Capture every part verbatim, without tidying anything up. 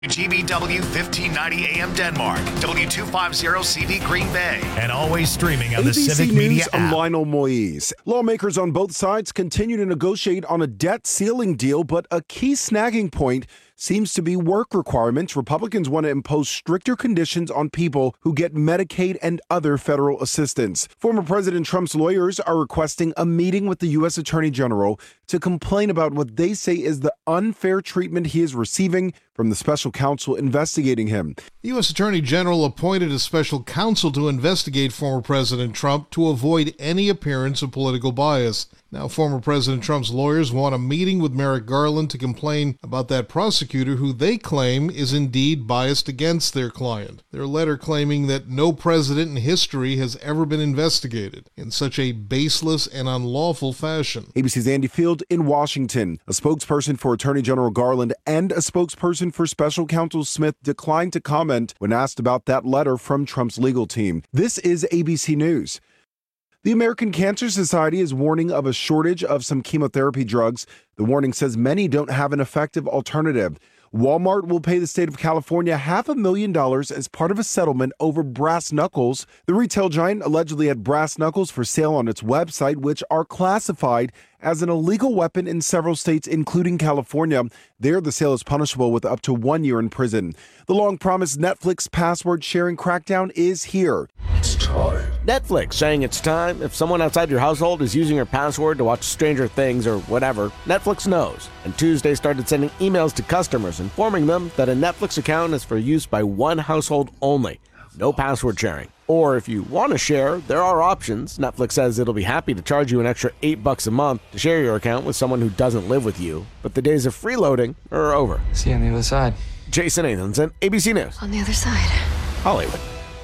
G B W fifteen ninety A M Denmark, W two fifty C V Green Bay, and always streaming on the A B C Civic News, Media I'm app. Lionel Moise. Lawmakers on both sides continue to negotiate on a debt ceiling deal, but a key snagging point seems to be work requirements. Republicans want to impose stricter conditions on people who get Medicaid and other federal assistance. Former President Trump's lawyers are requesting a meeting with the U S Attorney General to complain about what they say is the unfair treatment he is receiving from the special counsel investigating him. The U S Attorney General appointed a special counsel to investigate former President Trump to avoid any appearance of political bias. Now, former President Trump's lawyers want a meeting with Merrick Garland to complain about that prosecutor who they claim is indeed biased against their client. Their letter claiming that no president in history has ever been investigated in such a baseless and unlawful fashion. A B C's Andy Field in Washington. A spokesperson for Attorney General Garland and a spokesperson for Special Counsel Smith declined to comment when asked about that letter from Trump's legal team. This is A B C News. The American Cancer Society is warning of a shortage of some chemotherapy drugs. The warning says many don't have an effective alternative. Walmart will pay the state of California half a million dollars as part of a settlement over brass knuckles. The retail giant allegedly had brass knuckles for sale on its website, which are classified as an illegal weapon in several states, including California. There, the sale is punishable with up to one year in prison. The long-promised Netflix password sharing crackdown is here. It's time. Netflix saying it's time. If someone outside your household is using your password to watch Stranger Things or whatever, Netflix knows. And Tuesday started sending emails to customers informing them that a Netflix account is for use by one household only. No password sharing. Or if you want to share, there are options. Netflix says it'll be happy to charge you an extra eight bucks a month to share your account with someone who doesn't live with you. But the days of freeloading are over. See you on the other side. Jason Nathanson, A B C News. On the other side. Hollywood.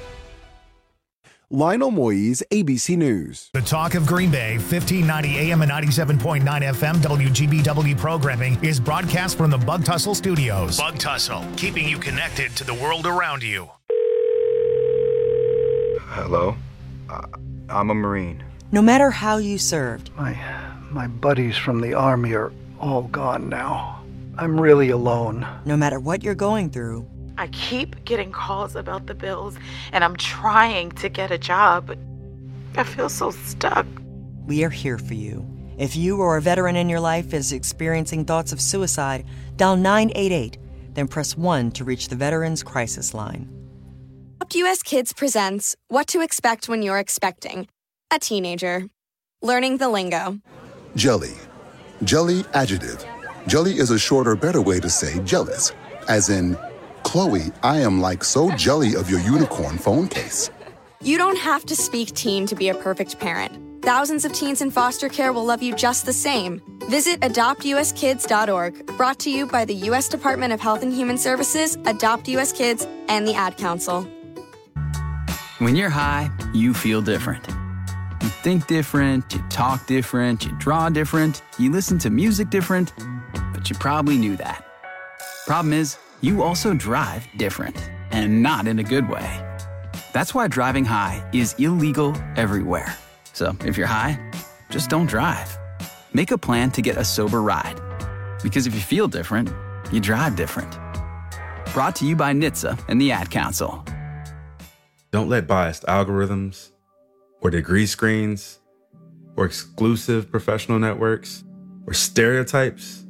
Lionel Moise, A B C News. The Talk of Green Bay, fifteen ninety A M and ninety-seven point nine F M W G B W programming is broadcast from the Bug Tussle Studios. Bug Tussle, keeping you connected to the world around you. Hello, uh, I'm a Marine. No matter how you served. My, my buddies from the Army are all gone now. I'm really alone. No matter what you're going through. I keep getting calls about the bills, and I'm trying to get a job, but I feel so stuck. We are here for you. If you or a veteran in your life is experiencing thoughts of suicide, dial nine eight eight, then press one to reach the Veterans Crisis Line. Adopt U S Kids presents What to Expect When You're Expecting a Teenager. Learning the lingo. Jelly. Jelly adjective. Jelly is a shorter, better way to say jealous. As in, Chloe, I am like so jelly of your unicorn phone case. You don't have to speak teen to be a perfect parent. Thousands of teens in foster care will love you just the same. Visit adopt u s kids dot org, brought to you by the U S Department of Health and Human Services, Adopt U S Kids, and the Ad Council. When you're high, you feel different. You think different, you talk different, you draw different, you listen to music different, but you probably knew that. Problem is, you also drive different, and not in a good way. That's why driving high is illegal everywhere. So if you're high, just don't drive. Make a plan to get a sober ride. Because if you feel different, you drive different. Brought to you by N H T S A and the Ad Council. Don't let biased algorithms or degree screens or exclusive professional networks or stereotypes.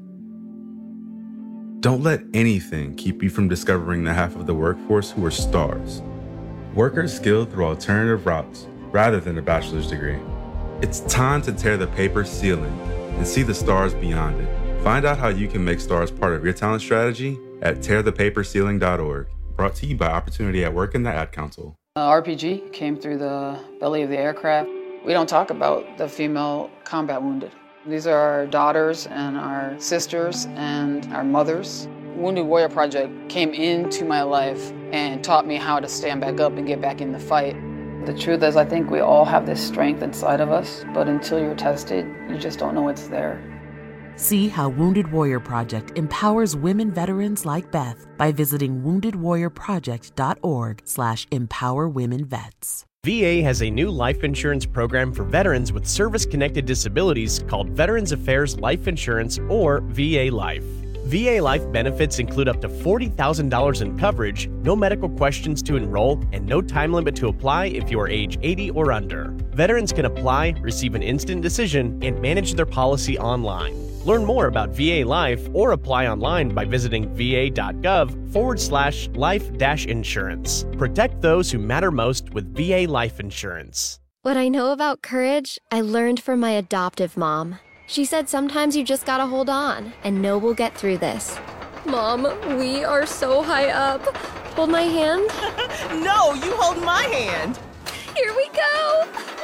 Don't let anything keep you from discovering the half of the workforce who are stars. Workers skilled through alternative routes rather than a bachelor's degree. It's time to tear the paper ceiling and see the stars beyond it. Find out how you can make stars part of your talent strategy at tear the paper ceiling dot org. Brought to you by Opportunity at Work and the Ad Council. Uh, R P G came through the belly of the aircraft. We don't talk about the female combat wounded. These are our daughters and our sisters and our mothers. Wounded Warrior Project came into my life and taught me how to stand back up and get back in the fight. The truth is, I think we all have this strength inside of us, but until you're tested, you just don't know it's there. See how Wounded Warrior Project empowers women veterans like Beth by visiting wounded warrior project dot org slash empower women vets. V A has a new life insurance program for veterans with service-connected disabilities called Veterans Affairs Life Insurance, or V A Life. V A Life benefits include up to forty thousand dollars in coverage, no medical questions to enroll, and no time limit to apply if you are age eighty or under. Veterans can apply, receive an instant decision, and manage their policy online. Learn more about V A Life or apply online by visiting va.gov forward slash life dash insurance. Protect those who matter most with V A Life Insurance. What I know about courage, I learned from my adoptive mom. She said sometimes you just gotta hold on and know we'll get through this. Mom, we are so high up. Hold my hand. No, you hold my hand. Here we go.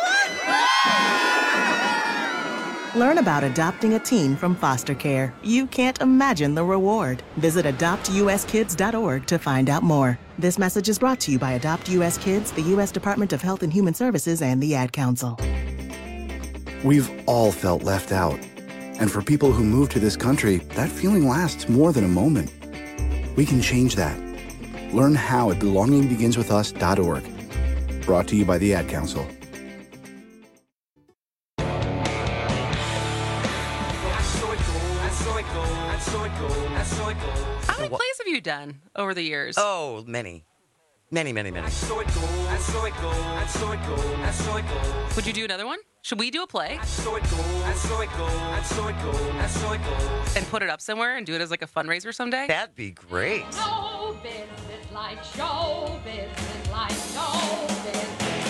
Learn about adopting a teen from foster care. You can't imagine the reward. Visit adopt u s kids dot org to find out more. This message is brought to you by Adopt U S Kids, the U S Department of Health and Human Services, and the Ad Council. We've all felt left out. And for people who move to this country, that feeling lasts more than a moment. We can change that. Learn how at belonging begins with us dot org. Brought to you by the Ad Council. How many plays have you done over the years? Oh, many. Many, many, many. Would you do another one? Should we do a play? And put it up somewhere and do it as like a fundraiser someday? That'd be great. Show business like show business like show business,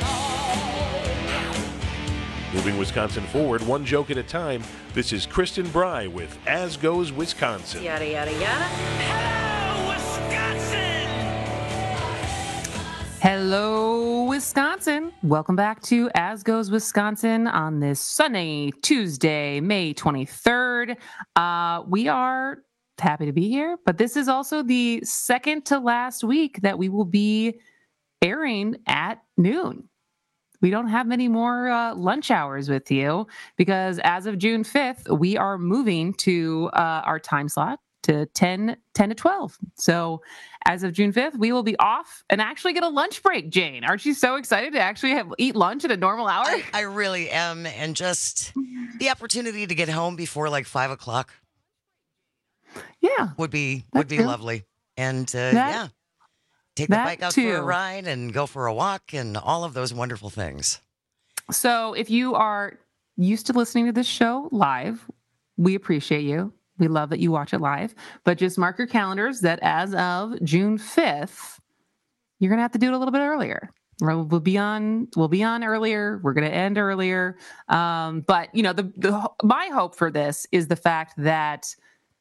I know. Moving Wisconsin forward, one joke at a time. This is Kristen Bry with As Goes Wisconsin. Yada, yada, yada. Hello, Wisconsin! Hello, Wisconsin. Welcome back to As Goes Wisconsin on this sunny Tuesday, May twenty-third. Uh, we are happy to be here, but this is also the second to last week that we will be airing at noon. We don't have many more uh, lunch hours with you because as of June fifth, we are moving to uh, our time slot to ten, ten to twelve. So as of June fifth, we will be off and actually get a lunch break, Jane. Aren't you so excited to actually have eat lunch at a normal hour? I, I really am. And just the opportunity to get home before like five o'clock. Yeah. Would be, would be true. lovely. And uh, That- yeah, take the that bike out for too. a ride and go for a walk and all of those wonderful things. So if you are used to listening to this show live, we appreciate you. We love that you watch it live, but just mark your calendars that as of June fifth, you're going to have to do it a little bit earlier. We'll we'll be on, we'll be on earlier. We're going to end earlier. Um, but you know, the, the, my hope for this is the fact that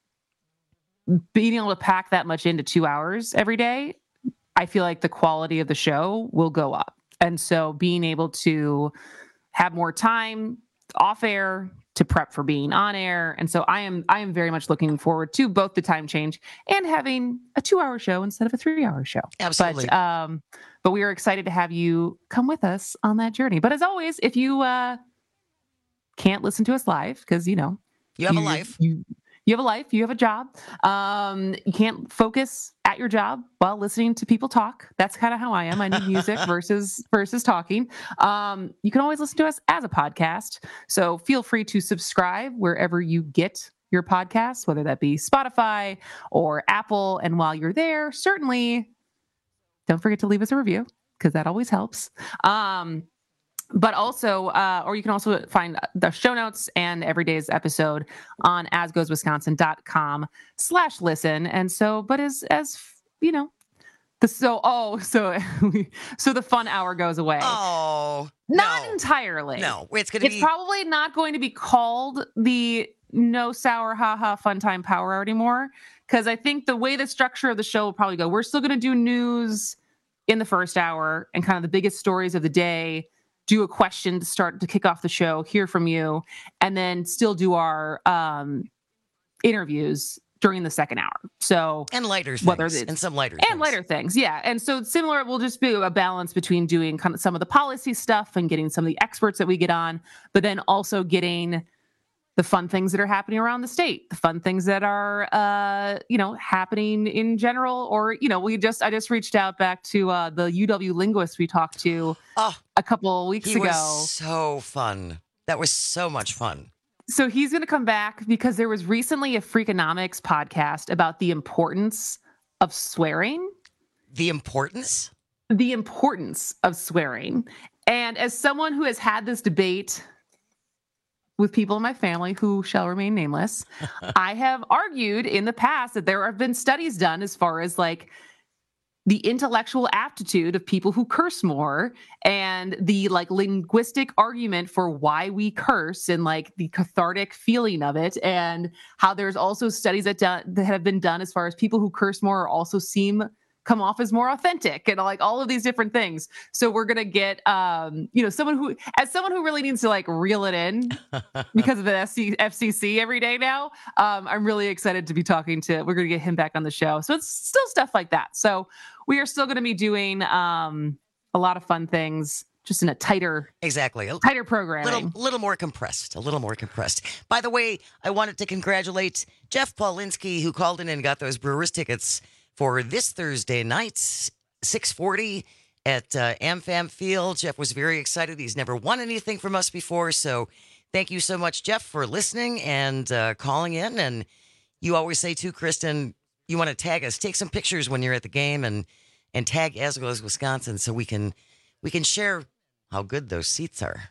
being able to pack that much into two hours every day, I feel like the quality of the show will go up. And so being able to have more time off air to prep for being on air. And so I am I am very much looking forward to both the time change and having a two-hour show instead of a three-hour show. Absolutely. But, um, but we are excited to have you come with us on that journey. But as always, if you uh, can't listen to us live, because, you know. You have a life. You, you have a life. You have a job. Um, you can't focus at your job while listening to people talk. That's kind of how I am. I need music versus versus talking. Um, you can always listen to us as a podcast. So feel free to subscribe wherever you get your podcasts, whether that be Spotify or Apple. And while you're there, certainly don't forget to leave us a review because that always helps. Um, But also, uh, or you can also find the show notes and every day's episode on asgoeswisconsin.com slash listen. And so, but as, as you know, the, so, oh, so, so the fun hour goes away. Oh, not no. entirely. No, it's going to It's be. probably not going to be called the no sour, haha, fun time power hour anymore. Cause I think the way the structure of the show will probably go, we're still going to do news in the first hour and kind of the biggest stories of the day. Do a question to start to kick off the show, hear from you, and then still do our um, interviews during the second hour. So and lighter things, whether it's, and some lighter and things. lighter things, yeah. And so similar, we'll just be a balance between doing kind of some of the policy stuff and getting some of the experts that we get on, but then also getting the fun things that are happening around the state, the fun things that are, uh, you know, happening in general, or, you know, we just, I just reached out back to uh, the U W linguist we talked to oh, a couple weeks he ago. Was so fun. That was so much fun. So he's going to come back because there was recently a Freakonomics podcast about the importance of swearing. The importance? The importance of swearing. And as someone who has had this debate with people in my family who shall remain nameless, I have argued in the past that there have been studies done as far as like the intellectual aptitude of people who curse more and the like linguistic argument for why we curse and like the cathartic feeling of it, and how there's also studies that, done, that have been done as far as people who curse more also seem come off as more authentic and like all of these different things. So we're going to get, um, you know, someone who, as someone who really needs to like reel it in because of the F C C every day now, um, I'm really excited to be talking to, we're going to get him back on the show. So it's still stuff like that. So we are still going to be doing um, a lot of fun things, just in a tighter, exactly, a tighter programming. Little, little more compressed, a little more compressed. By the way, I wanted to congratulate Jeff Paulinski, who called in and got those Brewers tickets for this Thursday night, six forty at uh, AmFam Field. Jeff was very excited. He's never won anything from us before. So thank you so much, Jeff, for listening and uh, calling in. And you always say, too, Kristen, you want to tag us. Take some pictures when you're at the game and and tag As Goes Wisconsin so we can we can share how good those seats are.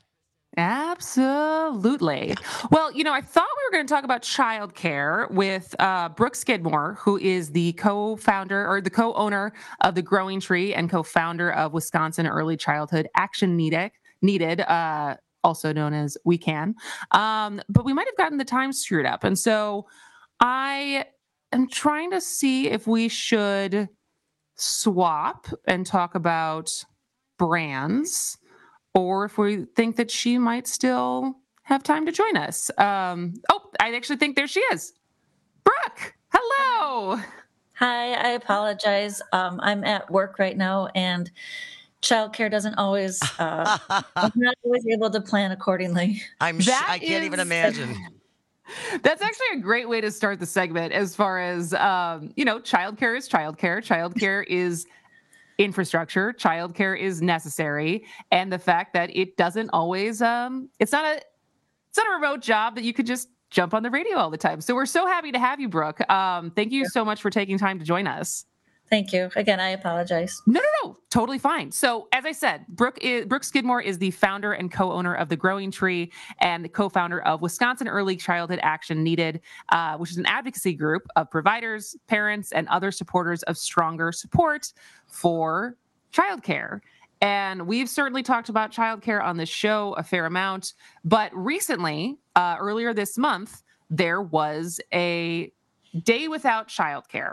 Absolutely. Well, you know, I thought we were going to talk about childcare with uh, Brooke Skidmore, who is the co-founder or the co-owner of The Growing Tree and co-founder of Wisconsin Early Childhood Action Needed, needed uh, also known as We Can. Um, but we might have gotten the time screwed up. And so I am trying to see if we should swap and talk about brands, or if we think that she might still have time to join us. Um, oh, I actually think there she is. Brooke, hello. Hi, I apologize. Um, I'm at work right now, and childcare doesn't always, uh, I'm not always able to plan accordingly. I'm sh- I can't is, even imagine. That's actually a great way to start the segment as far as, um, you know, childcare is childcare. Childcare is infrastructure. Childcare is necessary. And the fact that it doesn't always, um, it's not a, it's not a remote job that you could just jump on the radio all the time. So we're so happy to have you, Brooke. Um, thank you so much for taking time to join us. Thank you. Again, I apologize. No, no, no. Totally fine. So as I said, Brooke, is, Brooke Skidmore is the founder and co-owner of The Growing Tree and the co-founder of Wisconsin Early Childhood Action Needed, uh, which is an advocacy group of providers, parents, and other supporters of stronger support for childcare. And we've certainly talked about childcare on this show a fair amount. But recently, uh, earlier this month, there was a day without childcare.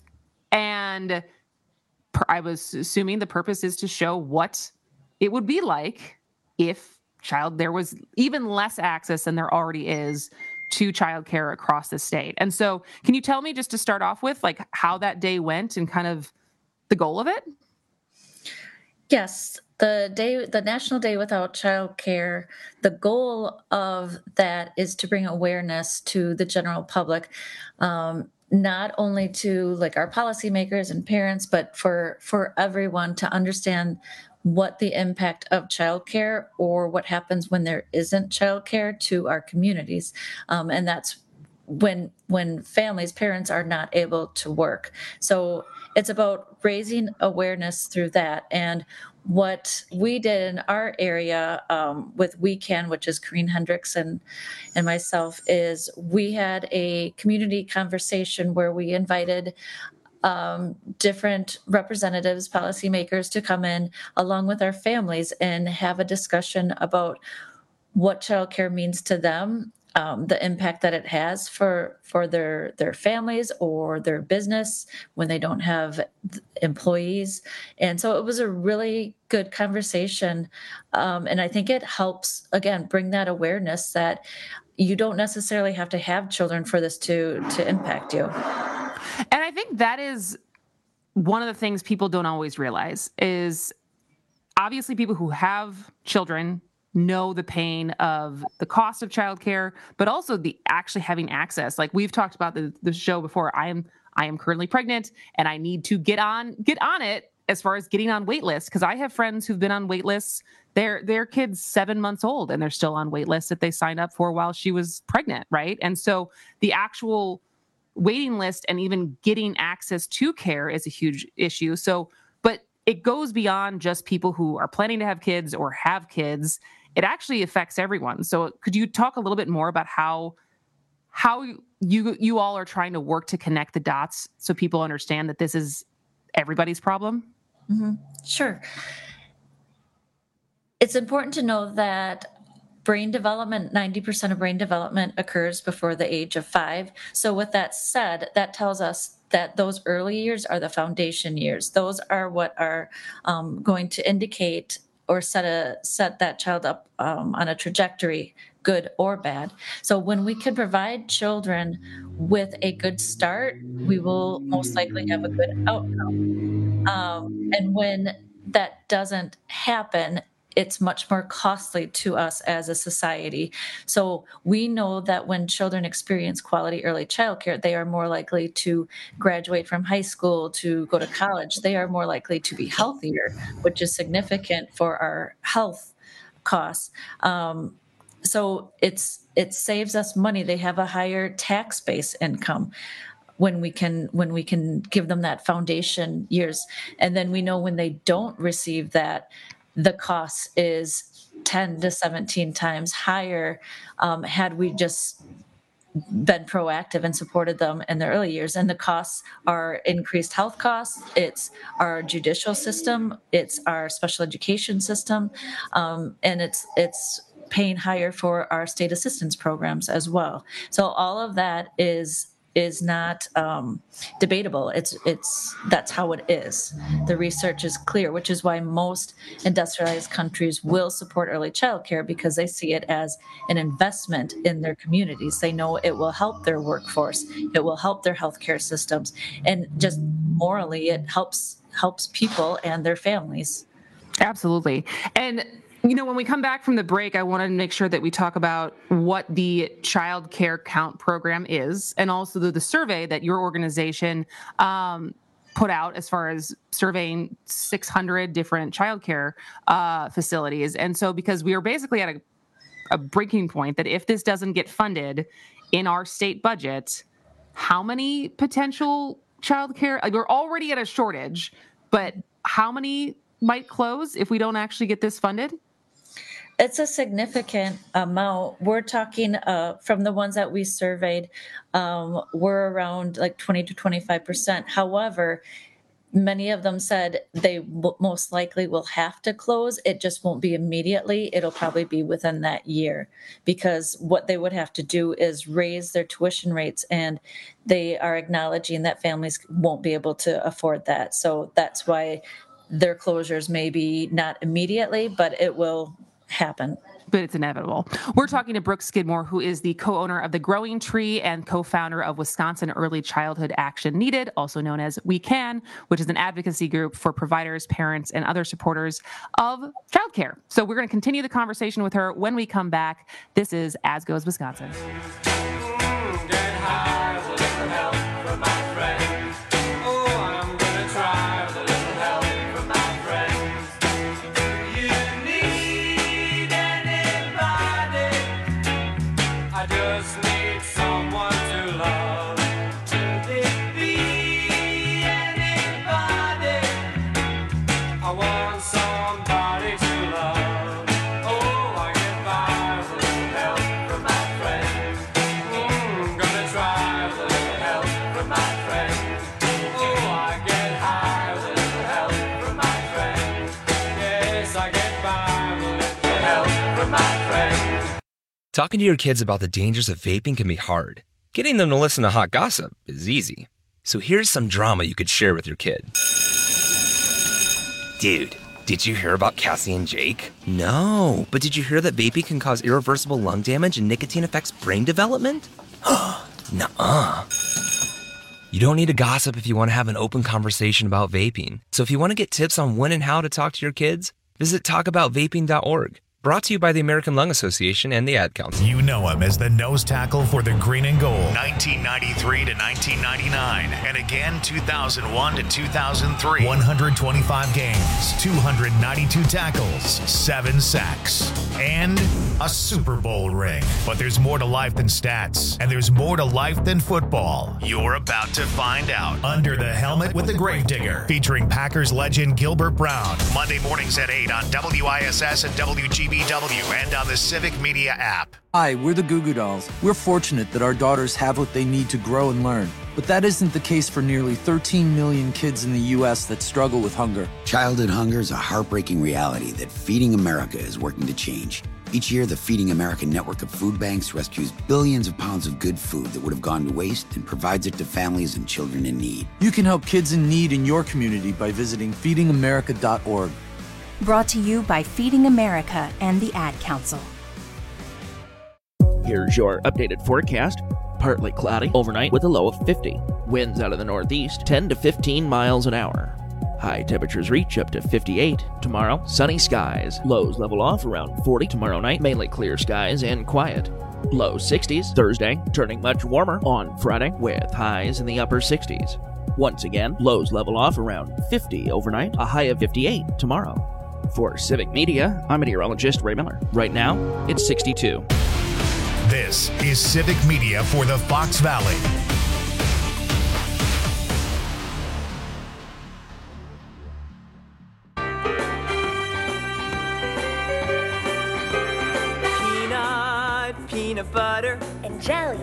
And per, I was assuming the purpose is to show what it would be like if child there was even less access than there already is to childcare across the state. And so can you tell me, just to start off with, like how that day went and kind of the goal of it? Yes, the day, the National Day Without Childcare, the goal of that is to bring awareness to the general public. Um, not only to like our policymakers and parents, but for, for everyone to understand what the impact of childcare or what happens when there isn't childcare to our communities. Um, and that's when, when families, parents are not able to work. So it's about raising awareness through that. And what we did in our area um, with We Can, which is Corrine Hendricks and, and myself, is we had a community conversation where we invited um, different representatives, policymakers to come in along with our families and have a discussion about what childcare means to them, um, the impact that it has for for their their families or their business when they don't have employees. And so it was a really good conversation. Um, and I think it helps, again, bring that awareness that you don't necessarily have to have children for this to to impact you. And I think that is one of the things people don't always realize is obviously people who have children know the pain of the cost of childcare, but also the actually having access. Like we've talked about the, the show before. I am I am currently pregnant and I need to get on get on it as far as getting on wait lists, because I have friends who've been on wait lists. Their their kid's seven months old and they're still on wait lists that they signed up for while she was pregnant, right? And so the actual waiting list and even getting access to care is a huge issue. So, but it goes beyond just people who are planning to have kids or have kids. It actually affects everyone. So could you talk a little bit more about how how you you all are trying to work to connect the dots so people understand that this is everybody's problem? Mm-hmm. Sure. It's important to know that brain development, ninety percent of brain development occurs before the age of five. So with that said, that tells us that those early years are the foundation years. Those are what are um, going to indicate or set a set that child up um, on a trajectory, good or bad. So when we can provide children with a good start, we will most likely have a good outcome. Um, and when that doesn't happen, it's much more costly to us as a society. So we know that when children experience quality early childcare, they are more likely to graduate from high school, to go to college. They are more likely to be healthier, which is significant for our health costs. Um, so it's it saves us money. They have a higher tax-based income when we can when we can give them that foundation years. And then we know when they don't receive that, the cost is ten to seventeen times higher um, had we just been proactive and supported them in the early years. And the costs are increased health costs. It's our judicial system. It's our special education system. Um, and it's it's paying higher for our state assistance programs as well. So all of that is is not um, debatable. It's it's that's how it is. The research is clear, which is why most industrialized countries will support early childcare, because they see it as an investment in their communities. They know it will help their workforce, it will help their healthcare systems, and just morally, it helps helps people and their families. Absolutely. And you know, when we come back from the break, I want to make sure that we talk about what the Child Care Count program is, and also the, the survey that your organization um, put out as far as surveying six hundred different childcare uh, facilities. And so because we are basically at a, a breaking point that if this doesn't get funded in our state budget, how many potential childcare, like we're already at a shortage, but how many might close if we don't actually get this funded? It's a significant amount. We're talking uh, from the ones that we surveyed, um, we're around like twenty to twenty-five percent. However, many of them said they w- most likely will have to close. It just won't be immediately. It'll probably be within that year, because what they would have to do is raise their tuition rates, and they are acknowledging that families won't be able to afford that. So that's why their closures may be not immediately, but it will happen. But it's inevitable. We're talking to Brooke Skidmore, who is the co-owner of The Growing Tree and co-founder of Wisconsin Early Childhood Action Needed, also known as We Can, which is an advocacy group for providers, parents, and other supporters of childcare. So we're going to continue the conversation with her when we come back. This is As Goes Wisconsin. Talking to your kids about the dangers of vaping can be hard. Getting them to listen to hot gossip is easy. So here's some drama you could share with your kid. Dude, did you hear about Cassie and Jake? No, but did you hear that vaping can cause irreversible lung damage and nicotine affects brain development? Nuh-uh. You don't need to gossip if you want to have an open conversation about vaping. So if you want to get tips on when and how to talk to your kids, visit talk about vaping dot org. Brought to you by the American Lung Association and the Ad Council. You know him as the nose tackle for the Green and Gold, nineteen ninety-three to nineteen ninety-nine, and again two thousand one to two thousand three. one hundred twenty-five games, two hundred ninety-two tackles, seven sacks, and a Super Bowl ring. But there's more to life than stats, and there's more to life than football. You're about to find out. Under the Helmet with the Gravedigger, featuring Packers legend Gilbert Brown. Monday mornings at eight on W I S S and W G B W and on the Civic Media app. Hi, we're the Goo Goo Dolls. We're fortunate that our daughters have what they need to grow and learn. But that isn't the case for nearly thirteen million kids in the U S that struggle with hunger. Childhood hunger is a heartbreaking reality that Feeding America is working to change. Each year, the Feeding America network of food banks rescues billions of pounds of good food that would have gone to waste and provides it to families and children in need. You can help kids in need in your community by visiting feeding america dot org. Brought to you by Feeding America and the Ad Council. Here's your updated forecast. Partly cloudy overnight with a low of fifty. Winds out of the northeast, ten to fifteen miles an hour. High temperatures reach up to fifty-eight. Tomorrow, sunny skies. Lows level off around forty. Tomorrow night, mainly clear skies and quiet. Low sixties. Thursday, turning much warmer on Friday with highs in the upper sixties. Once again, lows level off around fifty overnight, a high of fifty-eight tomorrow. For Civic Media, I'm meteorologist Ray Miller. Right now, it's sixty-two. This is Civic Media for the Fox Valley. Peanut, peanut butter, and jelly.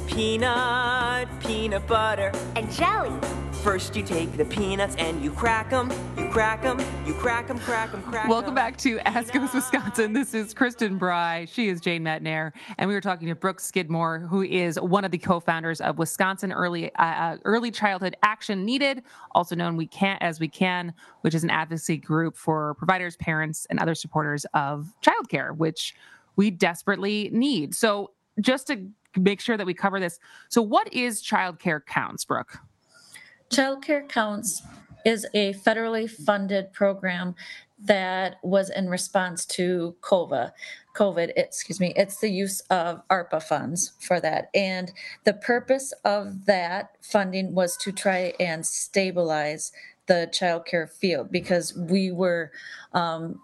Peanut, peanut butter, and jelly. First you take the peanuts and you crack them, you crack them, you crack them, crack them, crack them. Welcome back to As Goes Wisconsin. This is Kristen Bry. She is Jane Metnair. And we were talking to Brooke Skidmore, who is one of the co-founders of Wisconsin Early uh, Early Childhood Action Needed, also known We Can't As We Can, which is an advocacy group for providers, parents, and other supporters of childcare, which we desperately need. So just to make sure that we cover this, so what is Childcare Counts, Brooke? Childcare Counts is a federally funded program that was in response to COVID. COVID, excuse me, it's the use of ARPA funds for that. And the purpose of that funding was to try and stabilize the childcare field because we were, um,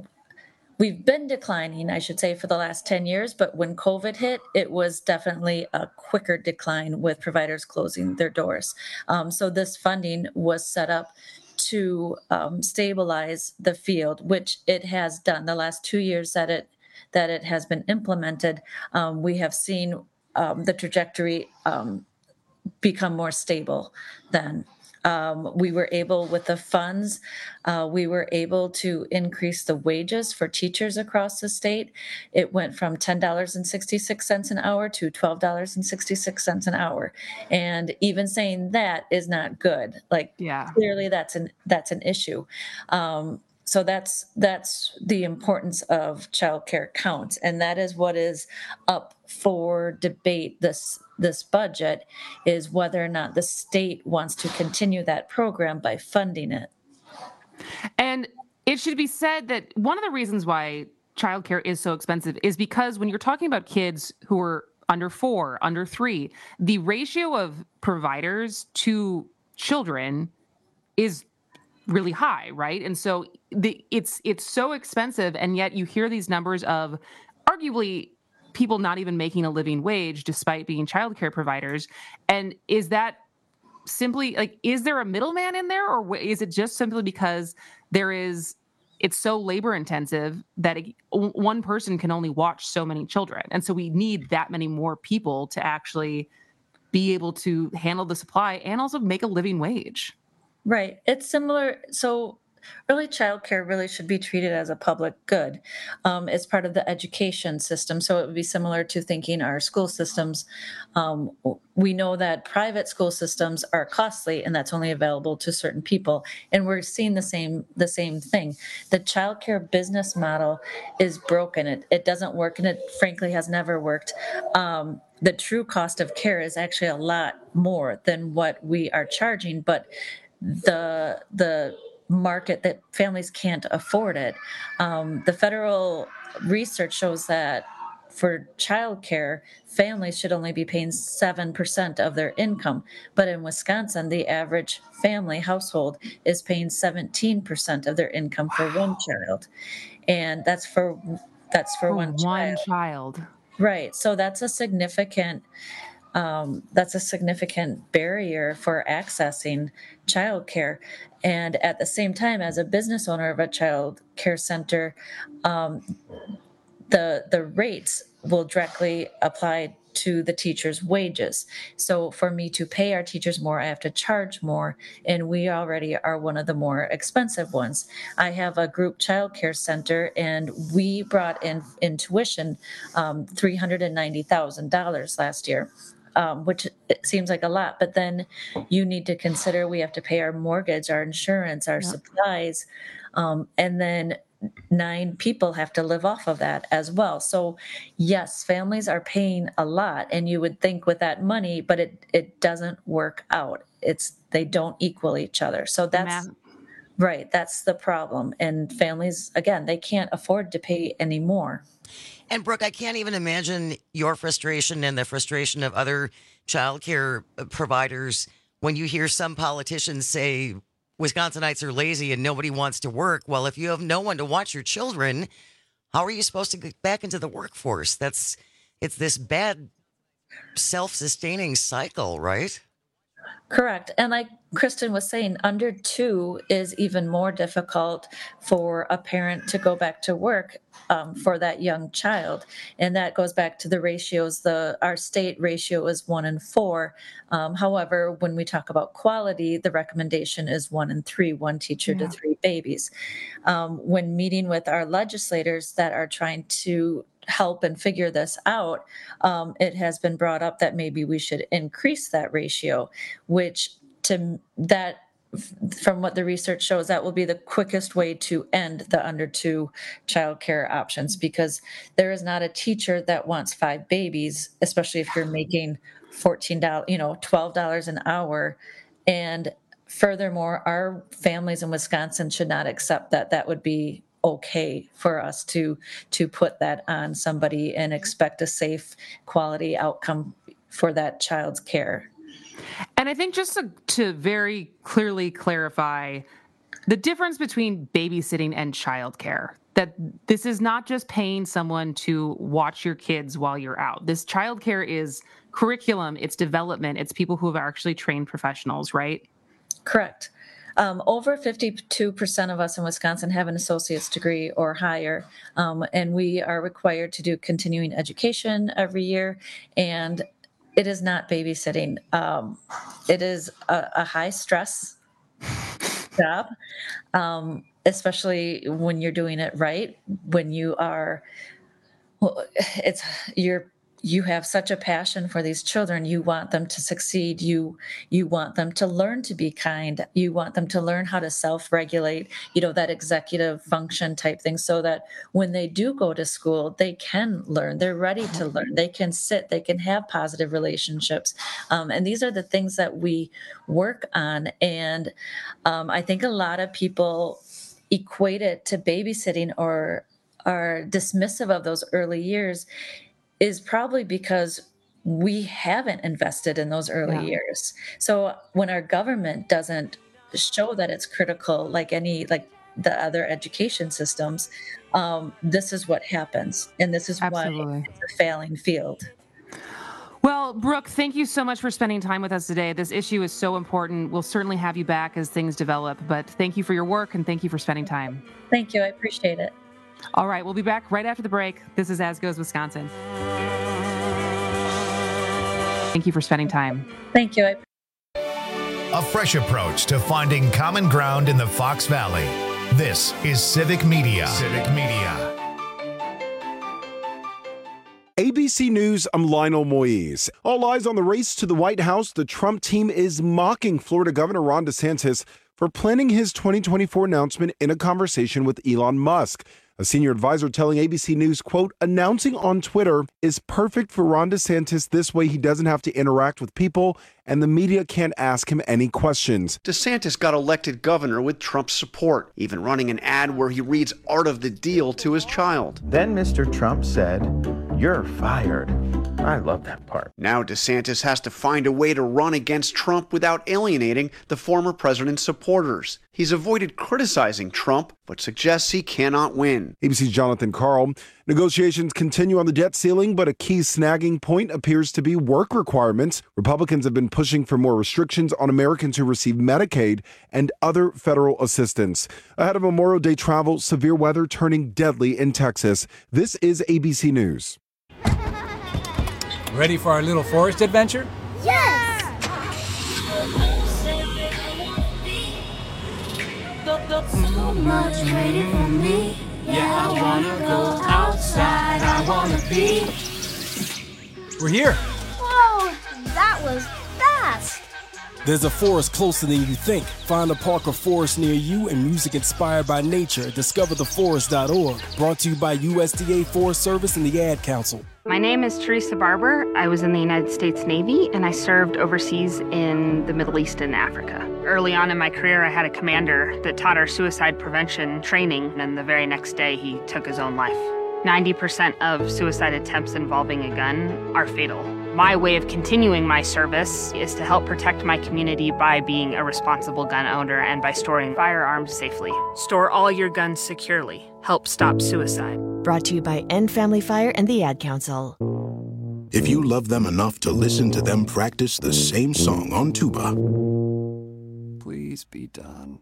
we've been declining, I should say, for the last ten years, but when COVID hit, it was definitely a quicker decline with providers closing their doors. Um, so this funding was set up to um, stabilize the field, which it has done. The last two years that it that it has been implemented, um, we have seen um, the trajectory um, become more stable then. Um, we were able, with the funds, uh, we were able to increase the wages for teachers across the state. It went from ten dollars and sixty-six cents an hour to twelve dollars and sixty-six cents an hour. And even saying that is not good. Like, yeah. Clearly that's an that's an issue. Um, so that's that's the importance of childcare counts, and that is what is up for debate this this budget, is whether or not the state wants to continue that program by funding it. And it should be said that one of the reasons why childcare is so expensive is because when you're talking about kids who are under four, under three, the ratio of providers to children is really high, right? And so the, it's it's so expensive, and yet you hear these numbers of arguably people not even making a living wage despite being childcare providers. And is that simply like, is there a middleman in there, or is it just simply because there is, it's so labor intensive that it, one person can only watch so many children? And so we need that many more people to actually be able to handle the supply and also make a living wage. Right. It's similar. So early childcare really should be treated as a public good. Um, it's part of the education system. So it would be similar to thinking our school systems. Um, we know that private school systems are costly, and that's only available to certain people. And we're seeing the same the same thing. The childcare business model is broken. It it doesn't work, and it frankly has never worked. Um, the true cost of care is actually a lot more than what we are charging, but the the market that families can't afford it. Um, the federal research shows that for childcare, families should only be paying seven percent of their income. But in Wisconsin, the average family household is paying seventeen percent of their income for wow. one child. And that's for that's for, for one, one child. child. Right. So that's a significant um, that's a significant barrier for accessing childcare. And at the same time, as a business owner of a child care center, um, the the rates will directly apply to the teachers' wages. So for me to pay our teachers more, I have to charge more, and we already are one of the more expensive ones. I have a group child care center, and we brought in in tuition um, three hundred ninety thousand dollars last year. Um, which it seems like a lot, but then you need to consider we have to pay our mortgage, our insurance, our yep. supplies, um, and then nine people have to live off of that as well. So yes, families are paying a lot, and you would think with that money, but it, it doesn't work out. It's they don't equal each other. So that's Man. right. That's the problem. And families, again, they can't afford to pay any more. And Brooke, I can't even imagine your frustration and the frustration of other childcare providers when you hear some politicians say Wisconsinites are lazy and nobody wants to work. Well, if you have no one to watch your children, how are you supposed to get back into the workforce? That's it's this bad self-sustaining cycle, right? Correct. And like Kristen was saying, under two is even more difficult for a parent to go back to work um, for that young child. And that goes back to the ratios. The our state ratio is one in four. Um, however, when we talk about quality, the recommendation is one in three, one teacher yeah. to three babies. Um, when meeting with our legislators that are trying to help and figure this out, um, it has been brought up that maybe we should increase that ratio, which to that, from what the research shows, that will be the quickest way to end the under two childcare options, because there is not a teacher that wants five babies, especially if you're making fourteen dollars, you know, twelve dollars an hour. And furthermore, our families in Wisconsin should not accept that. That would be okay for us to to put that on somebody and expect a safe, quality outcome for that child's care. And I think just to, to very clearly clarify the difference between babysitting and childcare, that this is not just paying someone to watch your kids while you're out. This childcare is curriculum, it's development, it's people who have actually trained professionals, right? Correct. Um, over fifty-two percent of us in Wisconsin have an associate's degree or higher, um, and we are required to do continuing education every year, and it is not babysitting. Um, it is a, a high-stress job, um, especially when you're doing it right, when you are, well, it's you're you have such a passion for these children. You want them to succeed. You you want them to learn to be kind. You want them to learn how to self-regulate, you know, that executive function type thing, so that when they do go to school, they can learn. They're ready to learn. They can sit. They can have positive relationships. Um, and these are the things that we work on. And um, I think a lot of people equate it to babysitting or are dismissive of those early years, is probably because we haven't invested in those early yeah. years. So when our government doesn't show that it's critical, like any, like the other education systems, um, this is what happens. And this is Absolutely. why it's a failing field. Well, Brooke, thank you so much for spending time with us today. This issue is so important. We'll certainly have you back as things develop, but thank you for your work and thank you for spending time. Thank you. I appreciate it. All right, we'll be back right after the break. This is As Goes Wisconsin. Thank you for spending time. Thank you. I- A fresh approach to finding common ground in the Fox Valley. This is Civic Media. Civic Media. A B C News, I'm Lionel Moise. All eyes on the race to the White House. The Trump team is mocking Florida Governor Ron DeSantis for planning his twenty twenty-four announcement in a conversation with Elon Musk. A senior advisor telling A B C News, quote, announcing on Twitter is perfect for Ron DeSantis. This way he doesn't have to interact with people and the media can't ask him any questions. DeSantis got elected governor with Trump's support, even running an ad where he reads Art of the Deal to his child. Then Mister Trump said, "You're fired." I love that part. Now DeSantis has to find a way to run against Trump without alienating the former president's supporters. He's avoided criticizing Trump, but suggests he cannot win. A B C's Jonathan Karl. Negotiations continue on the debt ceiling, but a key snagging point appears to be work requirements. Republicans have been pushing for more restrictions on Americans who receive Medicaid and other federal assistance. Ahead of Memorial Day travel, severe weather turning deadly in Texas. This is A B C News. Ready for our little forest adventure? Yes! So much waiting for me. Yeah, I wanna go outside. I wanna be. We're here. Whoa, that was fast. There's a forest closer than you think. Find a park or forest near you and music inspired by nature at discover the forest dot org. Brought to you by U S D A Forest Service and the Ad Council. My name is Teresa Barber. I was in the United States Navy and I served overseas in the Middle East and Africa. Early on in my career, I had a commander that taught our suicide prevention training, and the very next day he took his own life. ninety percent of suicide attempts involving a gun are fatal. My way of continuing my service is to help protect my community by being a responsible gun owner and by storing firearms safely. Store all your guns securely. Help stop suicide. Brought to you by End Family Fire and the Ad Council. If you love them enough to listen to them practice the same song on tuba, please be done.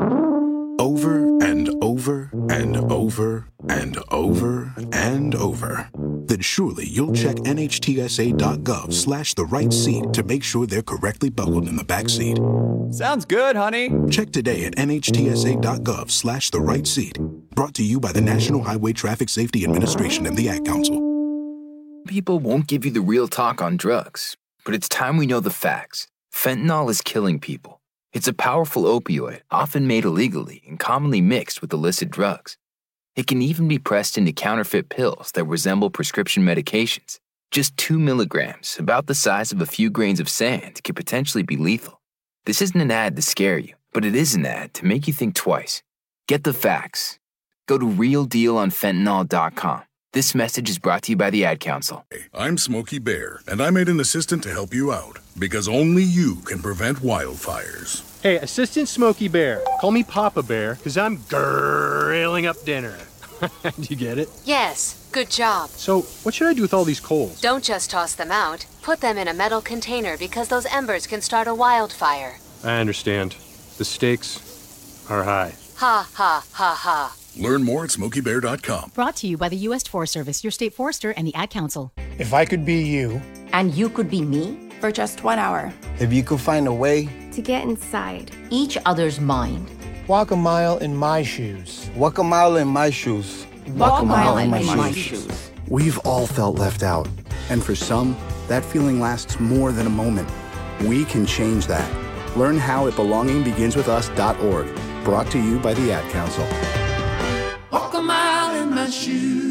Over and over and over and over and over, then surely you'll check N H T S A dot gov slash the right seat to make sure they're correctly buckled in the back seat. Sounds good, honey. Check today at N H T S A dot gov slash the right seat. Brought to you by the National Highway Traffic Safety Administration and the Ad Council. People won't give you the real talk on drugs, but it's time we know the facts. Fentanyl is killing people. It's a powerful opioid, often made illegally and commonly mixed with illicit drugs. It can even be pressed into counterfeit pills that resemble prescription medications. Just two milligrams, about the size of a few grains of sand, could potentially be lethal. This isn't an ad to scare you, but it is an ad to make you think twice. Get the facts. Go to real deal on fentanyl dot com. This message is brought to you by the Ad Council. I'm Smokey Bear, and I made an assistant to help you out, because only you can prevent wildfires. Hey, Assistant Smokey Bear. Call me Papa Bear, because I'm grilling up dinner. Do you get it? Yes, good job. So, what should I do with all these coals? Don't just toss them out. Put them in a metal container because those embers can start a wildfire. I understand. The stakes are high. Ha, ha, ha, ha. Learn more at smokey bear dot com. Brought to you by the U S Forest Service, your state forester, and the Ad Council. If I could be you. And you could be me? For just one hour. If you could find a way. To get inside. Each other's mind. Walk a mile in my shoes. Walk a mile in my shoes. Walk, Walk a mile, mile in, my, in my shoes. shoes. We've all felt left out. And for some, that feeling lasts more than a moment. We can change that. Learn how at belonging begins with us dot org. Brought to you by the Ad Council. Walk a mile in my shoes.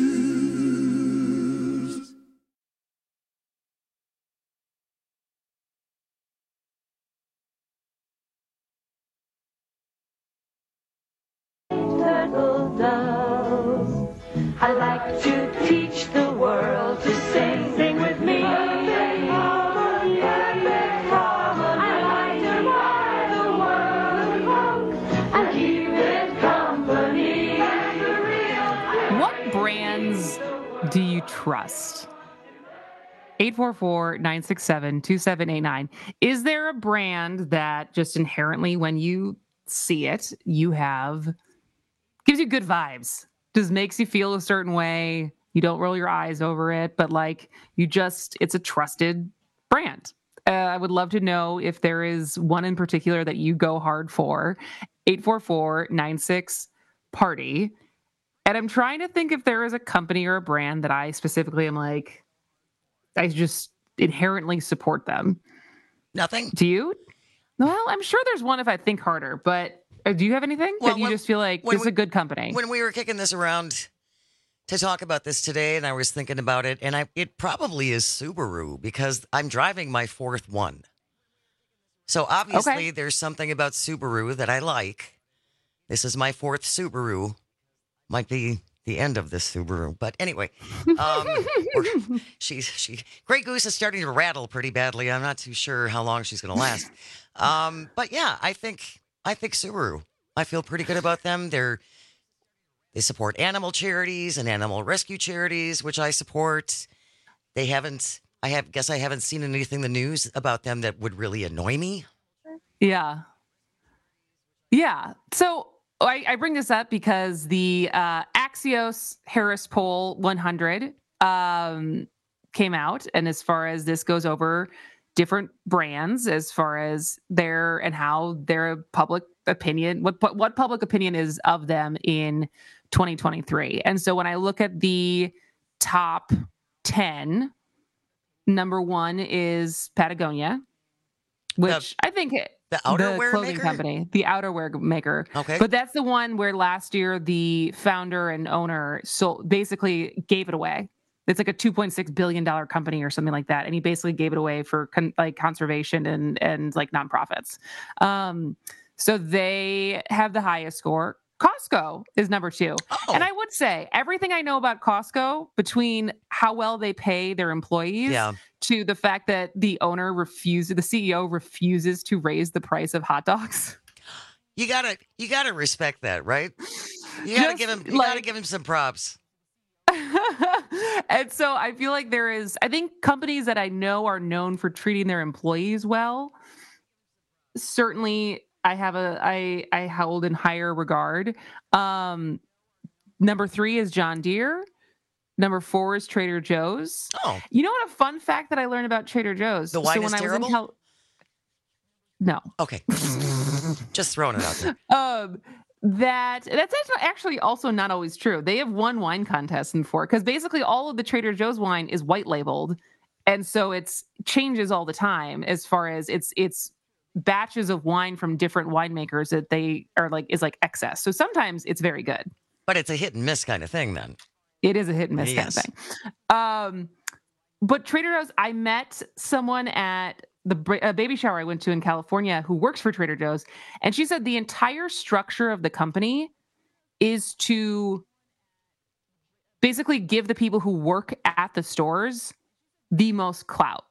Turtle doves, I like to teach the world to sing. Sing with me. Perfect harmony, perfect harmony. I like to ride the world and keep it company. What brands do you trust? eight four four, nine six seven, two seven eight nine. Is there a brand that just inherently, when you see it, you have, gives you good vibes, just makes you feel a certain way? You don't roll your eyes over it, but like you just, it's a trusted brand. Uh, I would love to know if there is one in particular that you go hard for. eight four four, nine six, party. And I'm trying to think if there is a company or a brand that I specifically am like, I just inherently support them. Nothing. Do you? Well, I'm sure there's one if I think harder, but uh, do you have anything well, that you when, just feel like this is a good company? When we were kicking this around to talk about this today, and I was thinking about it, and I it probably is Subaru because I'm driving my fourth one. So obviously Okay. there's there's something about Subaru that I like. This is my fourth Subaru. Might be the end of this Subaru, but anyway, um, we're- she she Grey Goose is starting to rattle pretty badly. I'm not too sure how long she's going to last. Um, but yeah, I think I think Subaru. I feel pretty good about them. They're they support animal charities and animal rescue charities, which I support. They haven't. I have guess I haven't seen anything in the news about them that would really annoy me. Yeah. Yeah. So I, I bring this up because the uh, Axios Harris Poll one hundred um, came out. And as far as this goes over different brands, as far as their and how their public opinion, what what public opinion is of them in twenty twenty-three. And so when I look at the top ten, number one is Patagonia, which I think it, the outerwear clothing maker? company, the outerwear maker. Okay. But that's the one where last year the founder and owner so basically gave it away. It's like a two point six billion dollars company or something like that. And he basically gave it away for con- like conservation and, and like nonprofits. Um, so they have the highest score. Costco is number two. Oh. And I would say everything I know about Costco, between how well they pay their employees Yeah. to the fact that the owner refuses, the C E O refuses to raise the price of hot dogs. You gotta you gotta respect that, right? You gotta Just give him you gotta like- give him some props. And so I feel like there is, I think companies that I know are known for treating their employees well, certainly I have a, I, I hold in higher regard. Um, number three is John Deere. Number four is Trader Joe's. Oh. You know what? A fun fact that I learned about Trader Joe's. The wine so is when I was terrible? in Cal- no. Okay. Just throwing it out there. Um, that that's actually actually also not always true. They have won wine contests before because basically all of the Trader Joe's wine is white labeled, and so it's changes all the time as far as it's it's batches of wine from different winemakers that they are like is like excess. So sometimes it's very good. But it's a hit and miss kind of thing then. It is a hit and miss Yes. kind of thing. Um, but Trader Joe's, I met someone at the bra- uh, baby shower I went to in California who works for Trader Joe's, and she said the entire structure of the company is to basically give the people who work at the stores the most clout.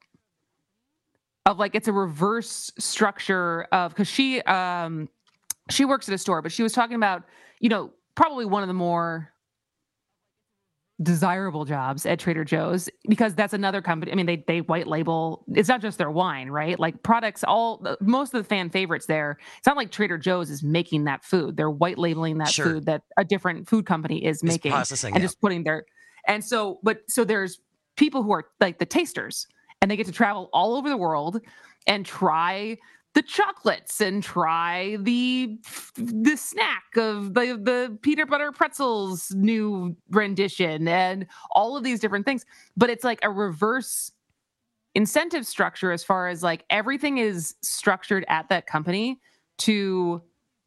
Of like it's a reverse structure of because she um she works at a store, but she was talking about, you know, probably one of the more desirable jobs at Trader Joe's because that's another company. I mean, they they white label. It's not just their wine, right? Like products, all most of the fan favorites there. It's not like Trader Joe's is making that food. They're white labeling that Sure. food that a different food company is making processing, and yeah. just putting their. And so, but so there's people who are like the tasters, and they get to travel all over the world and try the chocolates and try the the snack of the the peanut butter pretzels new rendition and all of these different things. But it's like a reverse incentive structure as far as like everything is structured at that company to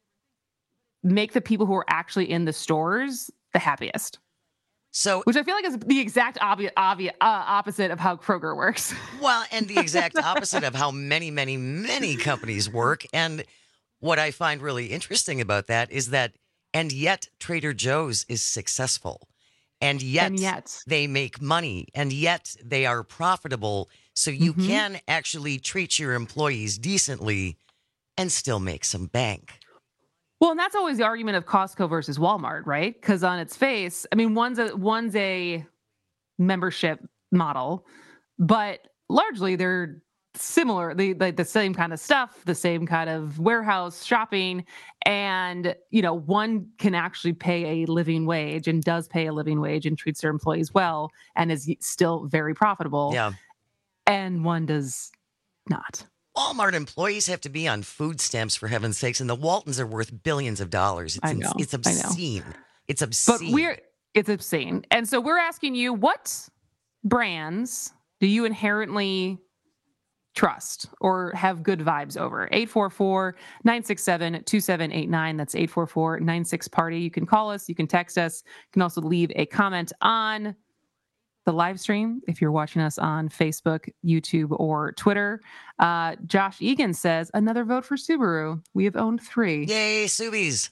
make the people who are actually in the stores the happiest. So, which I feel like is the exact obvious, obvious uh, opposite of how Kroger works. Well, and the exact opposite of how many, many, many companies work. And what I find really interesting about that is that, and yet Trader Joe's is successful. And yet, And yet. they make money. And yet they are profitable. So you Mhm. can actually treat your employees decently and still make some bank. Well, and that's always the argument of Costco versus Walmart, right? Because on its face, I mean, one's a one's a membership model, but largely they're similar. They like the same kind of stuff, the same kind of warehouse shopping, and you know, one can actually pay a living wage and does pay a living wage and treats their employees well and is still very profitable. Yeah. And one does not. Walmart employees have to be on food stamps, for heaven's sakes, and the Waltons are worth billions of dollars. It's I know, ins- it's I know. obscene. It's But obscene. we're it's obscene. And so we're asking you, what brands do you inherently trust or have good vibes over. eight four four, nine six seven, two seven eight nine. That's eight four four, nine six party. You can call us. You can text us. You can also leave a comment on the live stream if you're watching us on Facebook, YouTube, or Twitter. Uh, Josh Egan says, another vote for Subaru. We have owned three. Yay, Subies.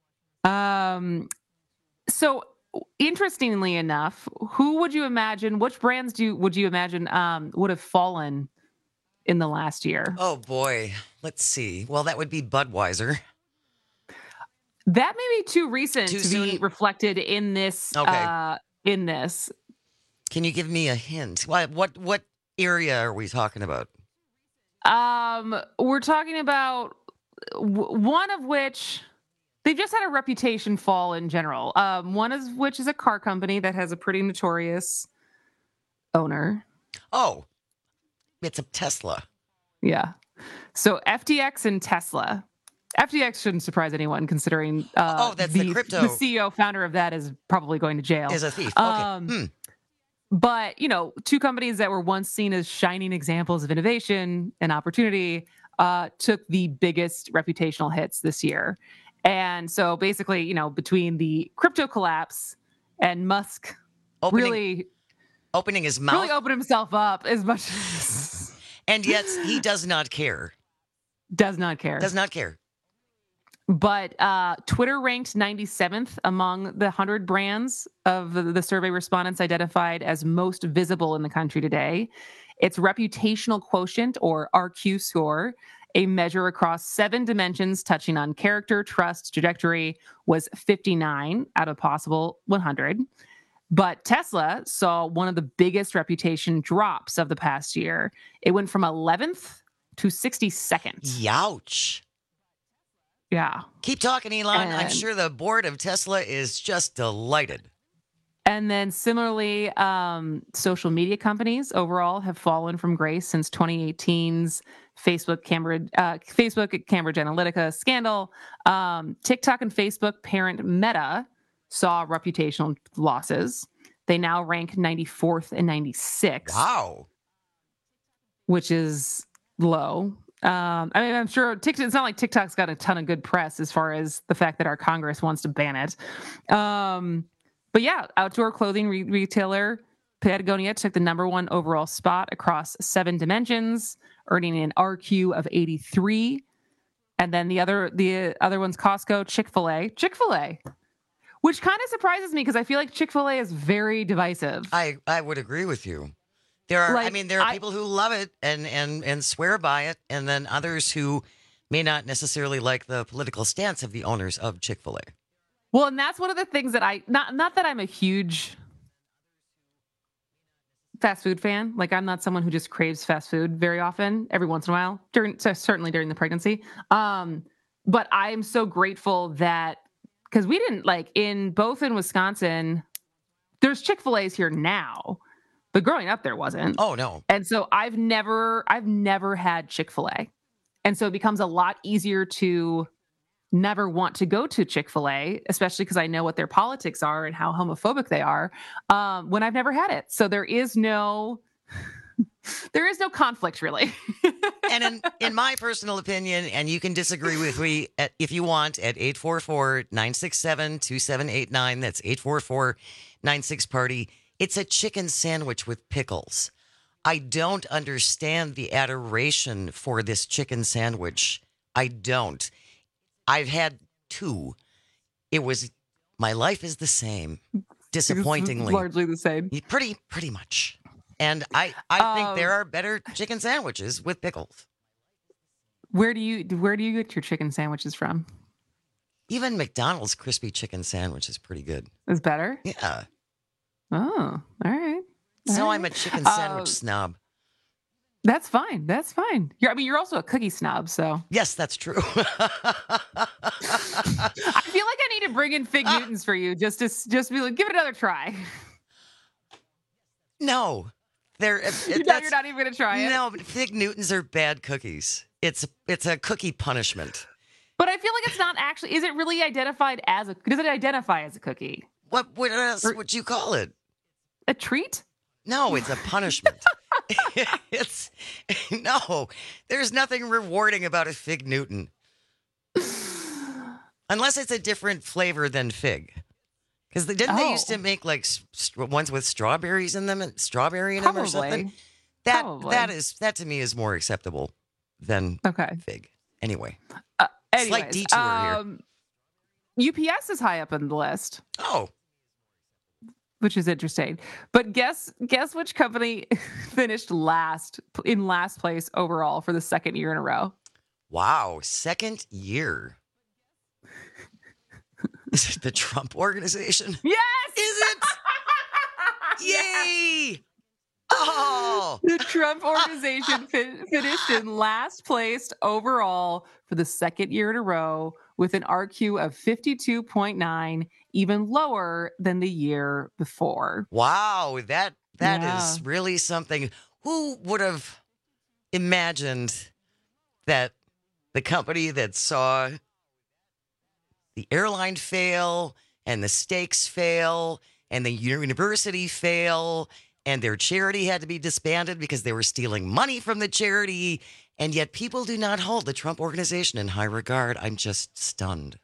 Um, so interestingly enough, who would you imagine, which brands do you, would you imagine um, would have fallen in the last year? Oh, boy. Let's see. Well, that would be Budweiser. That may be too recent Too to soon? be reflected in this. Okay. Uh, in this. Can you give me a hint? What what what area are we talking about? Um, we're talking about w- one of which they've just had a reputation fall in general. Um, one is which is a car company that has a pretty notorious owner. Oh, it's a Tesla. Yeah. So F T X and Tesla. F T X shouldn't surprise anyone, considering uh, Oh, that's the crypto- the C E O founder of that is probably going to jail. Is a thief. Okay. Um, Hmm. But, you know, two companies that were once seen as shining examples of innovation and opportunity uh, took the biggest reputational hits this year. And so basically, you know, between the crypto collapse and Musk Opening- really Opening his mouth. really opened himself up as much as And yet he does not care. does not care. Does not care. But uh, Twitter ranked ninety-seventh among the one hundred brands of the, the survey respondents identified as most visible in the country today. Its reputational quotient, or R Q score, a measure across seven dimensions touching on character, trust, trajectory, was fifty-nine out of possible one hundred. But Tesla saw one of the biggest reputation drops of the past year. It went from eleventh to sixty-second. Youch. Yeah. Keep talking, Elon. I'm And- sure the board of Tesla is just delighted. And then similarly, um, social media companies overall have fallen from grace since twenty eighteen's Facebook Cambridge, uh, Facebook Cambridge Analytica scandal. Um, TikTok and Facebook parent Meta saw reputational losses. They now rank ninety-fourth and ninety-sixth. Wow. Which is low. Um, I mean, I'm sure TikTok, it's not like TikTok's got a ton of good press as far as the fact that our Congress wants to ban it. Um, but yeah, outdoor clothing re- retailer Patagonia took the number one overall spot across seven dimensions, earning an R Q of eighty-three. And then the other the other one's Costco, Chick-fil-A. Chick-fil-A, which kind of surprises me because I feel like Chick-fil-A is very divisive. I, I would agree with you. There are, I Like, mean, there are I- people who love it and, and, and swear by it, and then others who may not necessarily like the political stance of the owners of Chick-fil-A. Well, and that's one of the things that I not not that I'm a huge fast food fan. Like I'm not someone who just craves fast food very often. Every once in a while, during so certainly during the pregnancy. Um, but I'm so grateful that because we didn't like in both in Wisconsin. There's Chick-fil-A's here now, but growing up there wasn't. Oh no! And so I've never I've never had Chick-fil-A, and so it becomes a lot easier to never want to go to Chick-fil-A, especially because I know what their politics are and how homophobic they are, um, when I've never had it. So there is no, there is no conflict really. And in, in my personal opinion, and you can disagree with me at, if you want, at eight four four, nine six seven, two seven eight nine. That's eight four four, nine six party. It's a chicken sandwich with pickles. I don't understand the adoration for this chicken sandwich. I don't. I've had two. It was, my life is the same, disappointingly. Largely the same. Pretty, pretty much. And I, I think Um, there are better chicken sandwiches with pickles. Where do you where do you get your chicken sandwiches from? Even McDonald's crispy chicken sandwich is pretty good. Is better? Yeah. Oh, all right. So All I'm a right. chicken sandwich Uh, snob. That's fine. That's fine. You're, I mean, you're also a cookie snob, so. Yes, that's true. I feel like I need to bring in Fig Newtons for you just to just be like, give it another try. No. They're, it, You're not, that's- you're not even going to try it? No, but Fig Newtons are bad cookies. It's it's a cookie punishment. But I feel like it's not actually, is it really identified as a, does it identify as a cookie? What, what else would you call it? A treat? No, it's a punishment. it's no, there's nothing rewarding about a Fig Newton. Unless it's a different flavor than fig. Because didn't oh. they used to make like st- ones with strawberries in them, and strawberry in Probably. them or something? That Probably. that is that to me is more acceptable than okay. fig. Anyway, uh, slight detour um, here. U P S is high up on the list. Oh, which is interesting. But guess guess which company finished last in last place overall for the second year in a row? Wow, second year. Is it the Trump Organization? Yes! Is it? Yay! Oh! The Trump Organization fin- finished in last place overall for the second year in a row with an R Q of fifty-two point nine, even lower than the year before. Wow, that that yeah. is really something. Who would have imagined that the company that saw the airline fail and the stakes fail and the university fail and their charity had to be disbanded because they were stealing money from the charity, and yet people do not hold the Trump Organization in high regard? I'm just stunned.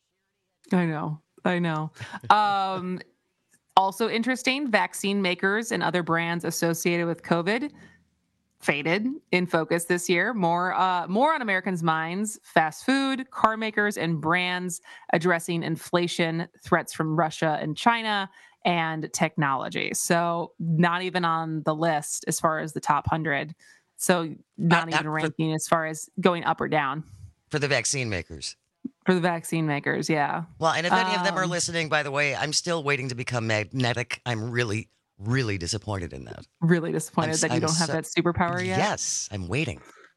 I know. I know. Um, also interesting, vaccine makers and other brands associated with COVID faded in focus this year. More, uh, more on Americans' minds, fast food, car makers, and brands addressing inflation, threats from Russia and China, and technology. So not even on the list as far as the top one hundred. So not uh, even ranking for, as far as going up or down. For the vaccine makers. For the vaccine makers, yeah. Well, and if any um, of them are listening, by the way, I'm still waiting to become magnetic. I'm really, really disappointed in that. Really disappointed I'm, that you I'm don't have so, that superpower yet? Yes, I'm waiting.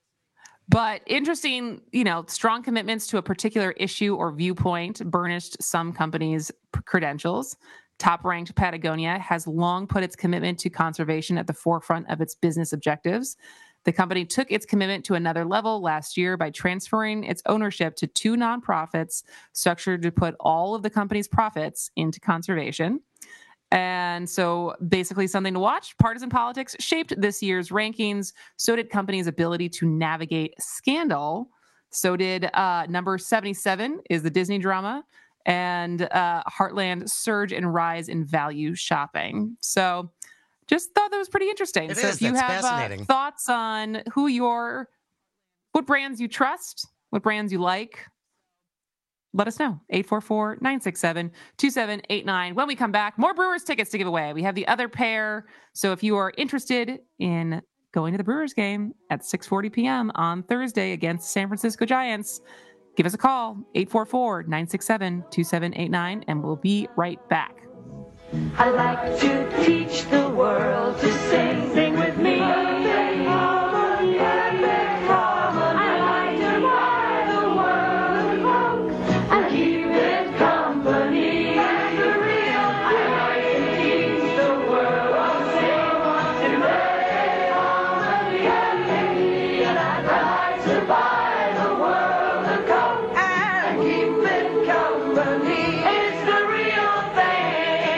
But interesting, you know, strong commitments to a particular issue or viewpoint burnished some companies' credentials. Top-ranked Patagonia has long put its commitment to conservation at the forefront of its business objectives. The company took its commitment to another level last year by transferring its ownership to two nonprofits structured to put all of the company's profits into conservation. And so basically something to watch. Partisan politics shaped this year's rankings. So did companies' ability to navigate scandal. So did uh, number seventy-seven is the Disney drama, and uh, Heartland surge and rise in value shopping. So just thought that was pretty interesting. It so is. if you That's have uh, thoughts on who your, what brands you trust, what brands you like, let us know. eight four four, nine six seven, two seven eight nine. When we come back, more Brewers tickets to give away. We have the other pair. So if you are interested in going to the Brewers game at six forty p.m. on Thursday against San Francisco Giants, give us a call, eight four four, nine six seven, two seven eight nine, and we'll be right back. I like to teach the world to sing, sing with me. Perfect harmony, perfect harmony. I like to buy the world and keep it company. That's the real thing. I like to teach the world to sing, perfect harmony, and I like to buy the world a coat and keep it company. It's the real thing.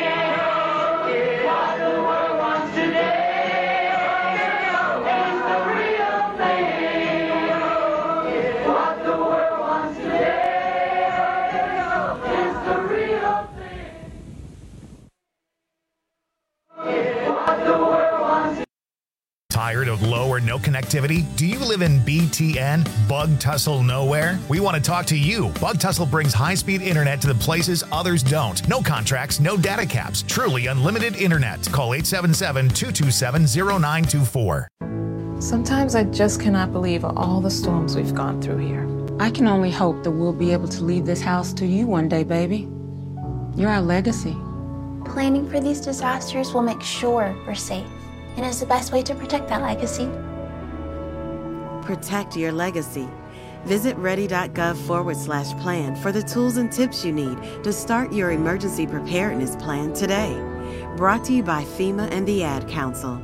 Tired of low or no connectivity? Do you live in B T N, Bug Tussle Nowhere? We want to talk to you. Bug Tussle brings high-speed internet to the places others don't. No contracts, no data caps. Truly unlimited internet. Call eight seven seven, two two seven, zero nine two four. Sometimes I just cannot believe all the storms we've gone through here. I can only hope that we'll be able to leave this house to you one day, baby. You're our legacy. Planning for these disasters will make sure we're safe, and is the best way to protect that legacy. Protect your legacy. Visit ready.gov forward slash plan for the tools and tips you need to start your emergency preparedness plan today. Brought to you by FEMA and the Ad Council.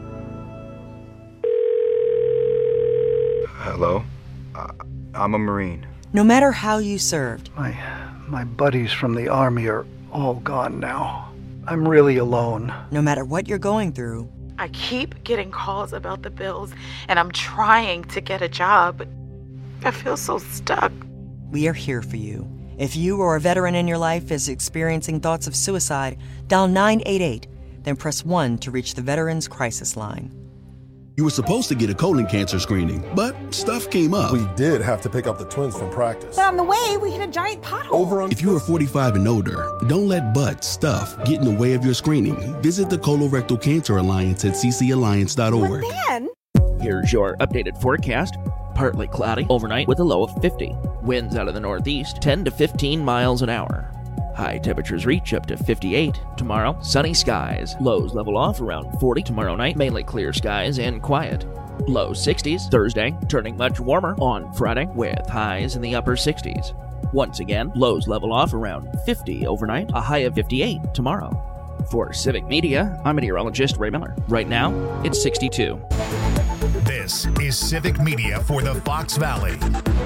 Hello? Uh, I'm a Marine. No matter how you served. My, my buddies from the Army are all gone now. I'm really alone. No matter what you're going through, I keep getting calls about the bills, and I'm trying to get a job, but I feel so stuck. We are here for you. If you or a veteran in your life is experiencing thoughts of suicide, dial nine eight eight, then press one to reach the Veterans Crisis Line. You were supposed to get a colon cancer screening, but stuff came up. We did have to pick up the twins from practice. But on the way, we hit a giant pothole. Over on If you are forty-five and older, don't let butt stuff get in the way of your screening. Visit the Colorectal Cancer Alliance at c c alliance dot org. But then... Here's your updated forecast. Partly cloudy overnight with a low of fifty. Winds out of the northeast, ten to fifteen miles an hour. High temperatures reach up to fifty-eight. Tomorrow, sunny skies. Lows level off around forty. Tomorrow night, mainly clear skies and quiet. Low sixties. Thursday, turning much warmer on Friday with highs in the upper sixties. Once again, lows level off around fifty overnight, a high of fifty-eight tomorrow. For Civic Media, I'm meteorologist Ray Miller. Right now, it's sixty-two. This is Civic Media for the Fox Valley.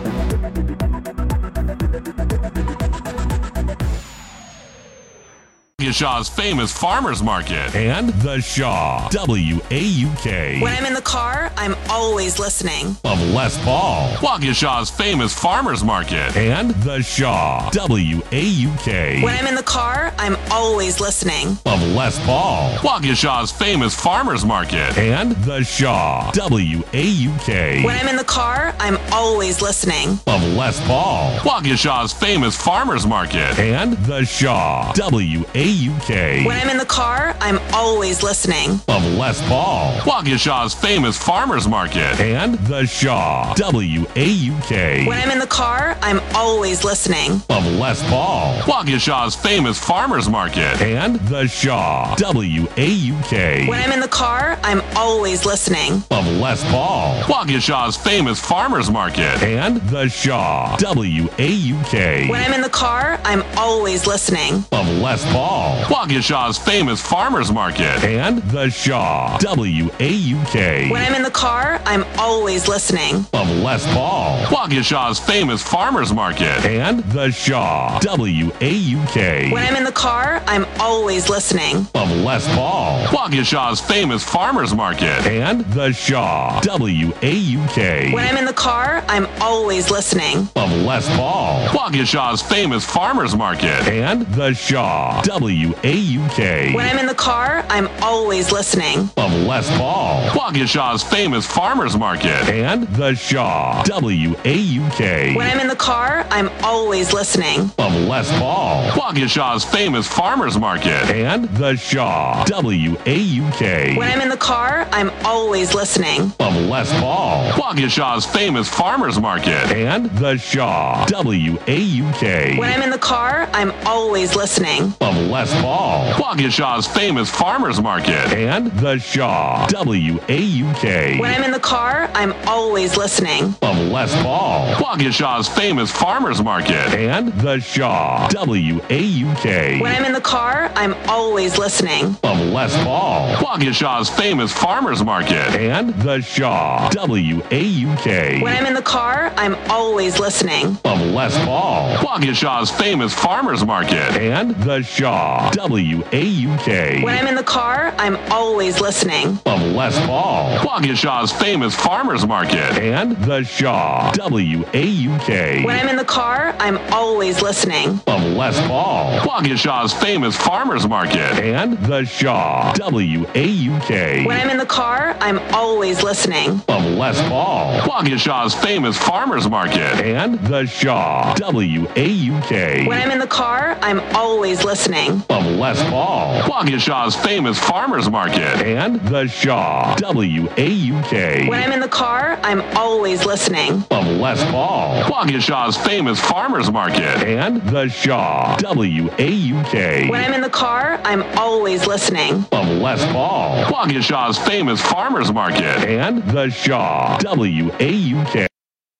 Shaw's famous farmers market and the Shaw W A U K. When I'm in the car, I'm always listening. Of Les Paul, Waukesha's famous farmers market and the Shaw W A U K. When I'm in the car, I'm always listening. Of Les Paul, Waukesha's famous farmers market and the Shaw W A U K. When I'm in the car, I'm always listening. Of Les Paul, Waukesha's famous farmers market and the Shaw W A U K. When I'm in the car, I'm always listening. Of Les Paul, Waukesha's famous farmers market and the Shaw W A U K. When I'm in the car, I'm always listening. Of Les Paul, Waukesha's famous farmers market and the Shaw W A U K. When I'm in the car, I'm always listening. Of Les Paul, Waukesha's famous farmers market and the Shaw W A U K. When I'm in the car, I'm always listening. Of Les Paul, Waukesha's famous farmers market and the Shaw W A U K. When I'm in the car, I'm always listening. Of Les Paul, Waukesha's famous farmers market and the Shaw W A U K. When I'm in the car, I'm always listening. Of Les Paul, Waukesha's famous farmers market and the Shaw W A U K. When I'm in the car, I'm always listening. Of Les Paul, Waukesha's famous farmers market and the Shaw W A U K. When I'm in the car, I'm always listening. Of Les Paul, Waukesha's famous farmers market and the Shaw W A U K. When I'm in the car, I'm always listening. Of Les Paul, Waukesha's famous farmers market and the Shaw W A U K. When I'm in the car, I'm always listening. Of Les Paul, Waukesha's famous farmers market and the Shaw W A U K. When I'm in the car, I'm always listening. Of Les Paul, Waukesha's famous farmers market and the Shaw W A U K. When I'm in the car, I'm always listening. Of Les Paul, Waukesha's famous farmers market and the Shaw W A U K. When I'm in the car, I'm always listening. Of Les Paul, Waukesha's famous farmers market and the Shaw W A U K. When I'm in the car, I'm always listening. Of Les Paul, Waukesha's famous farmers market and the Shaw W A U K. When I'm in the car, I'm always listening. Of Les Paul, Waukesha's famous farmers market and the Shaw W A U K. When I'm in the car, I'm always listening. Of Les Paul, Waukesha's famous farmers market and the Shaw W A U K. When I'm in the car, I'm always listening. Of Les Paul, Waukesha's famous farmers market and the Shaw W A U K. When I'm in the car, I'm always listening. Of Les Paul, Waukesha's famous farmers market and the Shaw W A U K. When I'm in the car, I'm always listening. Of Les Paul, Waukesha's famous farmers market and the Shaw W A U K. When I'm in the car, I'm always listening. Of Les Paul, Waukesha's famous farmers market and the Shaw W A U K.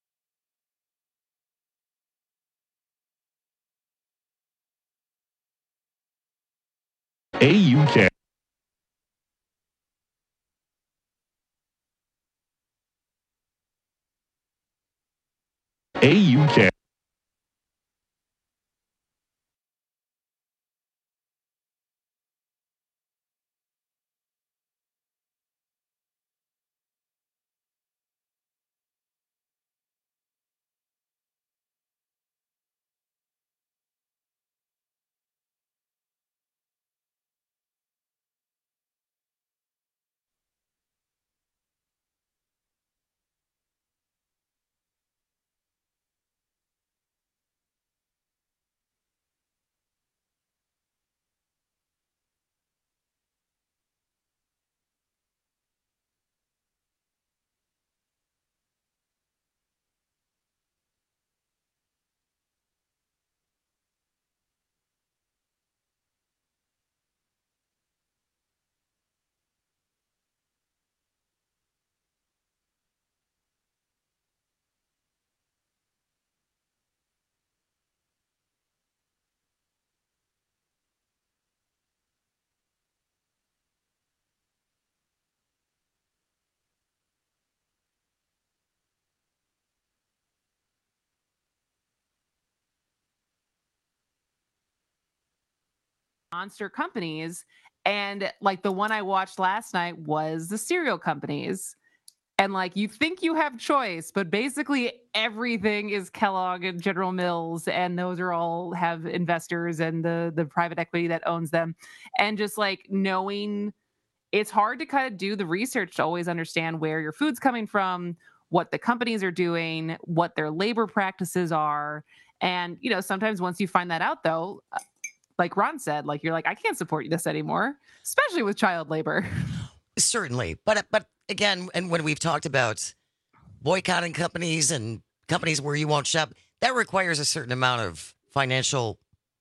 A U K. A U K. monster companies. And like the one I watched last night was the cereal companies. And like you think you have choice, but basically everything is Kellogg and General Mills, and those are all have investors and the the private equity that owns them. And just like knowing, it's hard to kind of do the research to always understand where your food's coming from, what the companies are doing, what their labor practices are. And, you know, sometimes once you find that out, though, like Ron said, like you're like, I can't support this anymore, especially with child labor. Certainly. But, but again, and when we've talked about boycotting companies and companies where you won't shop, that requires a certain amount of financial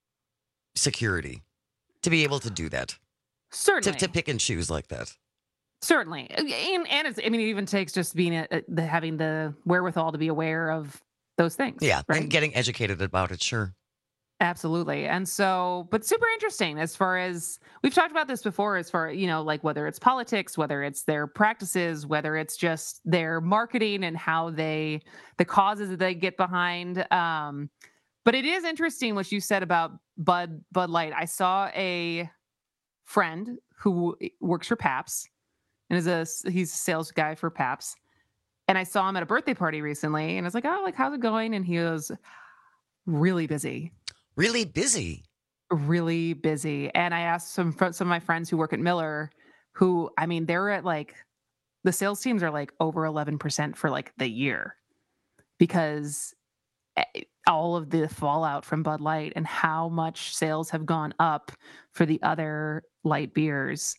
security to be able to do that. Certainly. To, to pick and choose like that. Certainly. And, and it's, I mean, it even takes just being a, the, having the wherewithal to be aware of those things. Yeah. Right? And getting educated about it. Sure. Absolutely. And so, but super interesting as far as we've talked about this before, as far, you know, like whether it's politics, whether it's their practices, whether it's just their marketing and how they, the causes that they get behind. Um, but it is interesting what you said about Bud, Bud Light. I saw a friend who works for Pabst and is a, he's a sales guy for Pabst. And I saw him at a birthday party recently and I was like, oh, like, how's it going? And he was really busy. Really busy. Really busy. And I asked some some of my friends who work at Miller, who, I mean, they're at like, the sales teams are like over eleven percent for like the year because all of the fallout from Bud Light and how much sales have gone up for the other light beers.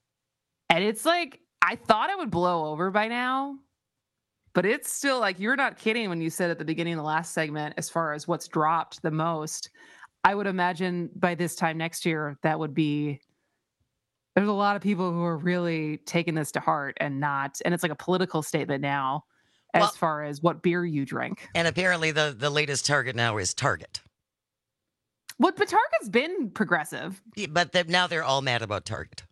And it's like, I thought it would blow over by now, but it's still like, you're not kidding when you said at the beginning of the last segment, as far as what's dropped the most. I would imagine by this time next year, that would be, there's a lot of people who are really taking this to heart and not, and it's like a political statement now as well, far as what beer you drink. And apparently the, the latest target now is Target. Well, but Target's been progressive. Yeah, but the, now they're all mad about Target.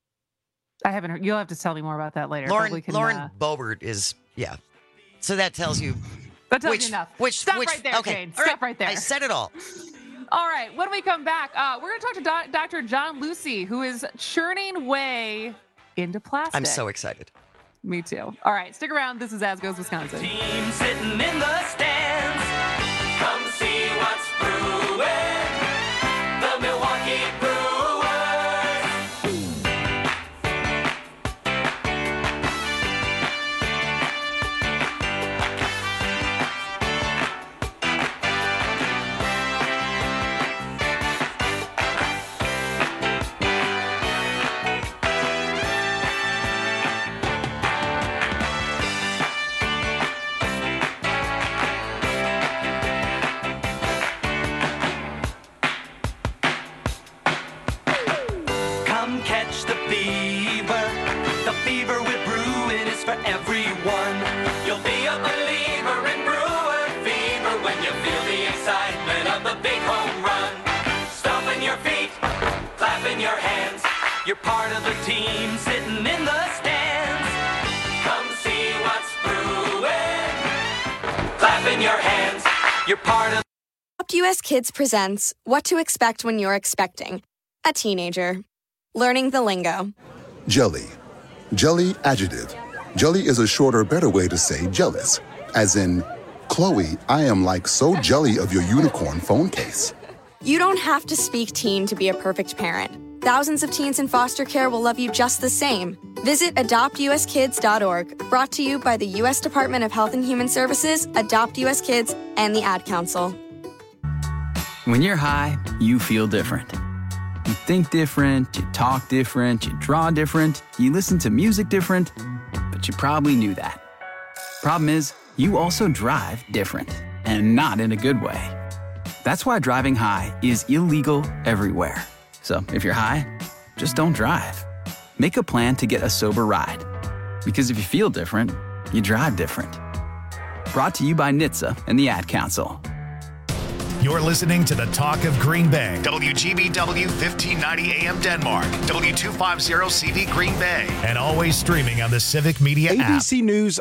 I haven't heard, you'll have to tell me more about that later. Lauren, can, Lauren uh, Boebert is, yeah. So that tells you. That tells which, you enough. Which, Stop which, right there, okay. Jane. All Stop right. right there. I said it all. All right. When we come back, uh, we're going to talk to Do- Doctor John Lucy, who is churning way into plastic. I'm so excited. Me too. All right. Stick around. This is As Goes Wisconsin. Team sitting in the stands. Come see what's brewing. The Milwaukee Brewers. Catch the fever. The fever with brewing is for everyone. You'll be a believer in brewer fever when you feel the excitement of the big home run. Stomping your feet, clapping your hands. You're part of the team sitting in the stands. Come see what's brewing. Clapping your hands. You're part of. Adopt U S Kids presents What to Expect When You're Expecting a Teenager. Learning the lingo. Jelly. Jelly adjective. Jelly is a shorter, better way to say jealous. As in, Chloe, I am like so jelly of your unicorn phone case. You don't have to speak teen to be a perfect parent. Thousands of teens in foster care will love you just the same. Visit adopt u s kids dot org. Brought to you by the U S Department of Health and Human Services, Adopt U S Kids, and the Ad Council. When you're high, you feel different. You think different, you talk different, you draw different, you listen to music different, but you probably knew that. Problem is, you also drive different, and not in a good way. That's why driving high is illegal everywhere. So if you're high, just don't drive. Make a plan to get a sober ride. Because if you feel different, you drive different. Brought to you by N H T S A and the Ad Council. You're listening to the Talk of Green Bay. W G B W fifteen ninety A M Denmark. W two fifty C V Green Bay. And always streaming on the Civic Media app. A B C News